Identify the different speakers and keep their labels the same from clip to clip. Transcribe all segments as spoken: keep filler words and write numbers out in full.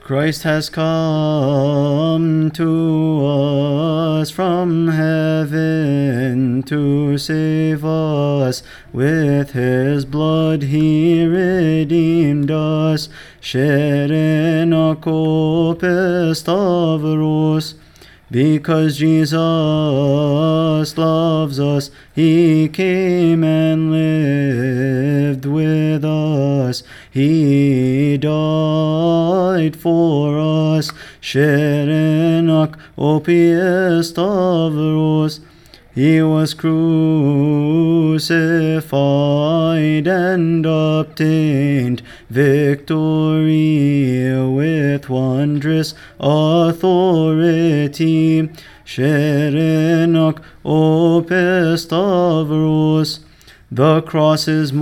Speaker 1: Christ has come to us from heaven to save us. With his blood he redeemed us, sharing our copest Stavros. Because Jesus loves us, he came and lived with us. He died for us, sharing our copious Stavros. He was crucified and obtained victory with wondrous authority, sharing our opus Stavros. The cross is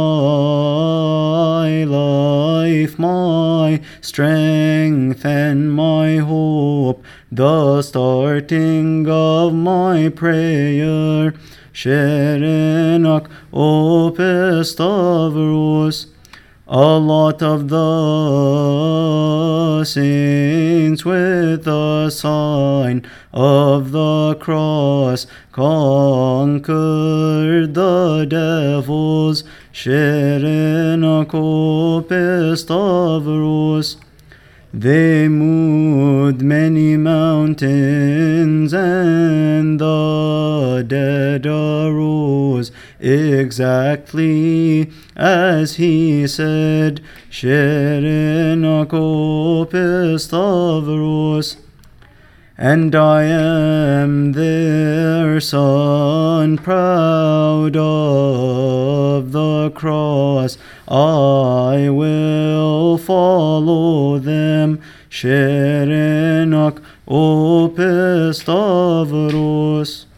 Speaker 1: my life, my strength, and my hope, the starting of my prayer, sharing our opus Stavros. A lot of the saints with the sign of the cross conquered the devils, sharing our copest Stavros. They moved many mountains, and the dead arose exactly as he said, sharing our copest Stavros. And I am their son, proud of the cross. I will follow them, sharing our opus Stavros.